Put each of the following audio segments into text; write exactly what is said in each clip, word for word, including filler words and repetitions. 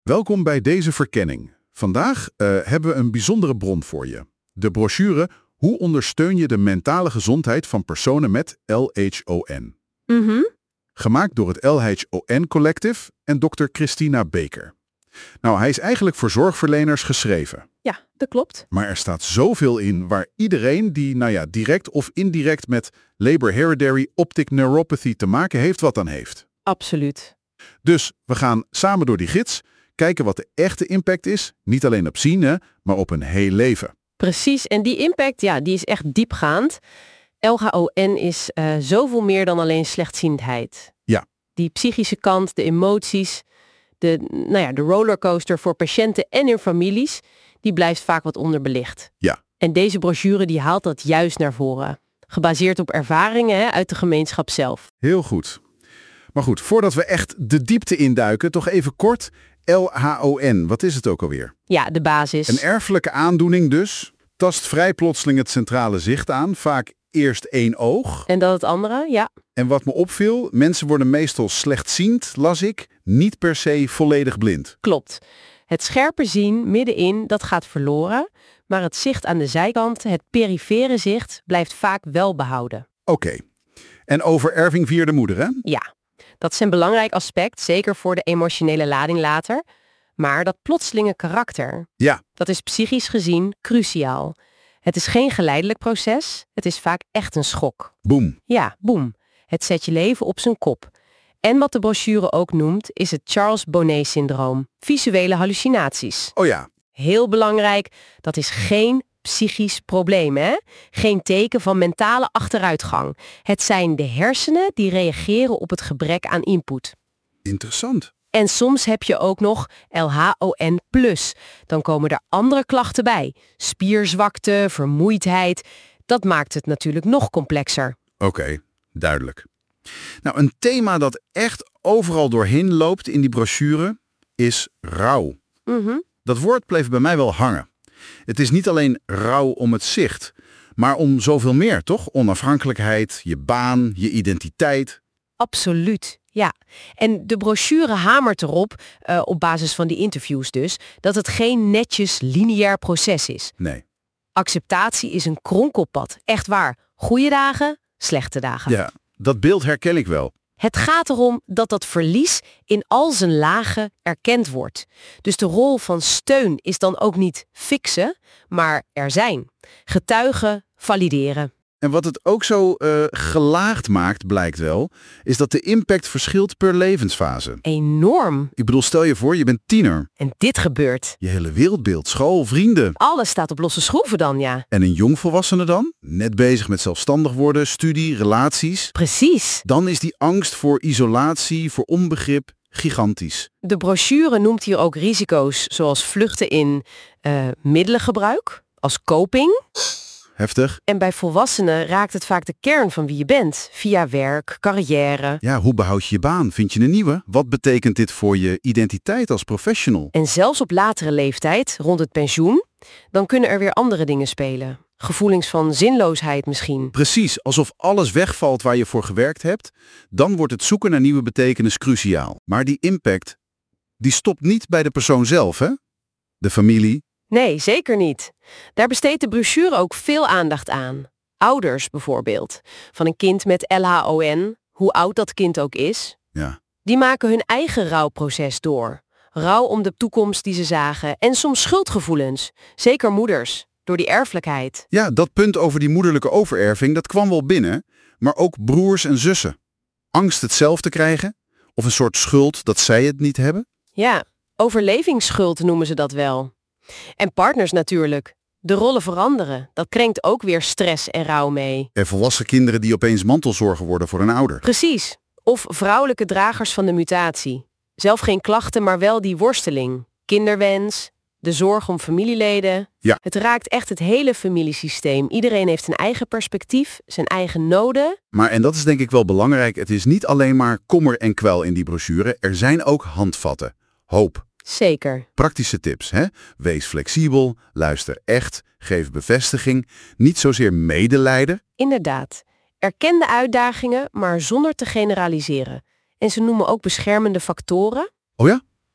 Welkom bij deze verkenning. Vandaag uh, hebben we een bijzondere bron voor je. De brochure Hoe ondersteun je de mentale gezondheid van personen met L H O N? Mhm. Gemaakt door het L H O N Collective en dokter Christina Baker. Nou, hij is eigenlijk voor zorgverleners geschreven. Ja, dat klopt. Maar er staat zoveel in waar iedereen die, nou ja, direct of indirect met Leber Hereditary Optic Neuropathy te maken heeft, wat aan heeft. Absoluut. Dus we gaan samen door die gids, kijken wat de echte impact is, niet alleen op zien, maar op een heel leven. Precies, en die impact, ja, die is echt diepgaand. L H O N is uh, zoveel meer dan alleen slechtziendheid. Ja. Die psychische kant, de emoties, de, nou ja, de rollercoaster voor patiënten en hun families, die blijft vaak wat onderbelicht. Ja. En deze brochure die haalt dat juist naar voren. Gebaseerd op ervaringen hè, uit de gemeenschap zelf. Heel goed. Maar goed, voordat we echt de diepte induiken, toch even kort. L H O N, wat is het ook alweer? Ja, de basis. Een erfelijke aandoening dus. Tast vrij plotseling het centrale zicht aan. Vaak eerst één oog. En dan het andere, ja. En wat me opviel, mensen worden meestal slechtziend, las ik. Niet per se volledig blind. Klopt. Het scherpe zien middenin, dat gaat verloren. Maar het zicht aan de zijkant, het perifere zicht, blijft vaak wel behouden. Oké. Okay. En over erving via de moeder, hè? Ja. Dat is een belangrijk aspect, zeker voor de emotionele lading later. Maar dat plotselinge karakter, ja. dat is psychisch gezien cruciaal. Het is geen geleidelijk proces, het is vaak echt een schok. Boem. Ja, boem. Het zet je leven op zijn kop. En wat de brochure ook noemt, is het Charles Bonnet-syndroom. Visuele hallucinaties. Oh ja. Heel belangrijk, dat is geen psychisch probleem, hè? Geen teken van mentale achteruitgang. Het zijn de hersenen die reageren op het gebrek aan input. Interessant. En soms heb je ook nog L H O N plus. Dan komen er andere klachten bij. Spierzwakte, vermoeidheid. Dat maakt het natuurlijk nog complexer. Oké, okay, duidelijk. Nou, een thema dat echt overal doorheen loopt in die brochure is rouw. Mm-hmm. Dat woord bleef bij mij wel hangen. Het is niet alleen rouw om het zicht, maar om zoveel meer, toch? Onafhankelijkheid, je baan, je identiteit. Absoluut, ja. En de brochure hamert erop, uh, op basis van die interviews dus, dat het geen netjes lineair proces is. Nee. Acceptatie is een kronkelpad, echt waar. Goeie dagen, slechte dagen. Ja, dat beeld herken ik wel. Het gaat erom dat dat verlies in al zijn lagen erkend wordt. Dus de rol van steun is dan ook niet fixen, maar er zijn. Getuigen, valideren. En wat het ook zo uh, gelaagd maakt, blijkt wel, is dat de impact verschilt per levensfase. Enorm. Ik bedoel, stel je voor, je bent tiener. En dit gebeurt. Je hele wereldbeeld, school, vrienden. Alles staat op losse schroeven dan, ja. En een jongvolwassene dan? Net bezig met zelfstandig worden, studie, relaties. Precies. Dan is die angst voor isolatie, voor onbegrip, gigantisch. De brochure noemt hier ook risico's, zoals vluchten in uh, middelengebruik, als coping. Heftig. En bij volwassenen raakt het vaak de kern van wie je bent. Via werk, carrière. Ja, hoe behoud je je baan? Vind je een nieuwe? Wat betekent dit voor je identiteit als professional? En zelfs op latere leeftijd, rond het pensioen, dan kunnen er weer andere dingen spelen. Gevoelens van zinloosheid misschien. Precies, alsof alles wegvalt waar je voor gewerkt hebt. Dan wordt het zoeken naar nieuwe betekenis cruciaal. Maar die impact, die stopt niet bij de persoon zelf, hè? De familie. Nee, zeker niet. Daar besteedt de brochure ook veel aandacht aan. Ouders bijvoorbeeld, van een kind met L H O N, hoe oud dat kind ook is. Ja. Die maken hun eigen rouwproces door. Rouw om de toekomst die ze zagen en soms schuldgevoelens. Zeker moeders, door die erfelijkheid. Ja, dat punt over die moederlijke overerving, dat kwam wel binnen. Maar ook broers en zussen. Angst het zelf te krijgen? Of een soort schuld dat zij het niet hebben? Ja, overlevingsschuld noemen ze dat wel. En partners natuurlijk. De rollen veranderen. Dat brengt ook weer stress en rouw mee. En volwassen kinderen die opeens mantelzorger worden voor een ouder. Precies. Of vrouwelijke dragers van de mutatie. Zelf geen klachten, maar wel die worsteling. Kinderwens, de zorg om familieleden. Ja. Het raakt echt het hele familiesysteem. Iedereen heeft een eigen perspectief, zijn eigen noden. Maar, en dat is denk ik wel belangrijk, het is niet alleen maar kommer en kwel in die brochure. Er zijn ook handvatten. Hoop. Zeker. Praktische tips, hè? Wees flexibel, luister echt, geef bevestiging, niet zozeer medelijden. Inderdaad. Erken de uitdagingen, maar zonder te generaliseren. En ze noemen ook beschermende factoren. Oh ja?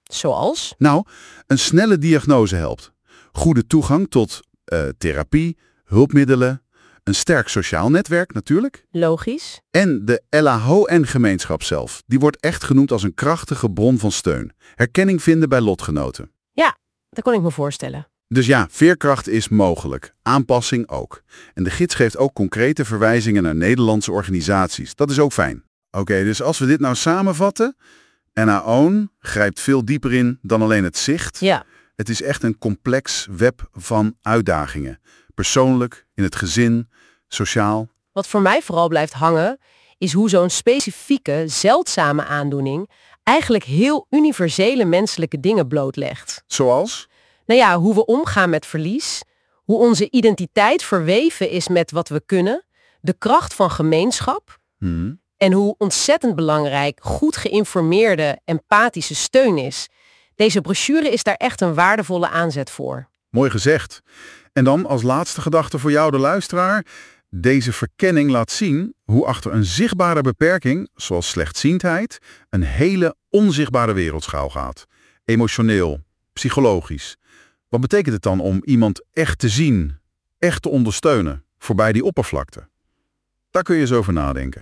Zoals? Nou, een snelle diagnose helpt. Goede toegang tot uh, therapie, hulpmiddelen, een sterk sociaal netwerk natuurlijk. Logisch. En de L A H O-N-gemeenschap zelf. Die wordt echt genoemd als een krachtige bron van steun. Herkenning vinden bij lotgenoten. Ja, dat kon ik me voorstellen. Dus ja, veerkracht is mogelijk. Aanpassing ook. En de gids geeft ook concrete verwijzingen naar Nederlandse organisaties. Dat is ook fijn. Oké, okay, dus als we dit nou samenvatten. N A O N grijpt veel dieper in dan alleen het zicht. Ja. Het is echt een complex web van uitdagingen. Persoonlijk, in het gezin, sociaal. Wat voor mij vooral blijft hangen, is hoe zo'n specifieke, zeldzame aandoening eigenlijk heel universele menselijke dingen blootlegt. Zoals? Nou ja, hoe we omgaan met verlies, hoe onze identiteit verweven is met wat we kunnen, de kracht van gemeenschap Hmm. en hoe ontzettend belangrijk goed geïnformeerde, empathische steun is. Deze brochure is daar echt een waardevolle aanzet voor. Mooi gezegd. En dan als laatste gedachte voor jou, de luisteraar. Deze verkenning laat zien hoe achter een zichtbare beperking, zoals slechtziendheid, een hele onzichtbare wereld schuil gaat. Emotioneel, psychologisch. Wat betekent het dan om iemand echt te zien, echt te ondersteunen, voorbij die oppervlakte? Daar kun je eens over nadenken.